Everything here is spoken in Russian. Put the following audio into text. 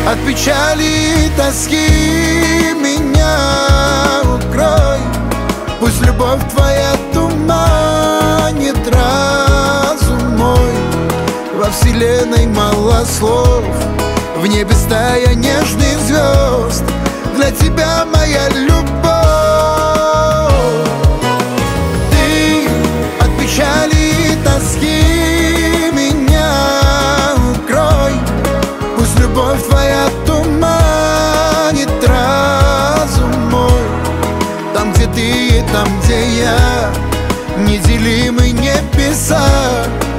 От печали и тоски меня укрой. Пусть любовь твоя туманит разум мой. Во вселенной мало слов, в небе стая нежных звезд. Для тебя моя любовь. Ты от печали и тоски меня укрой. Пусть любовь твоя туманит разум мой. Там, где ты и там, где я, неделимы небеса.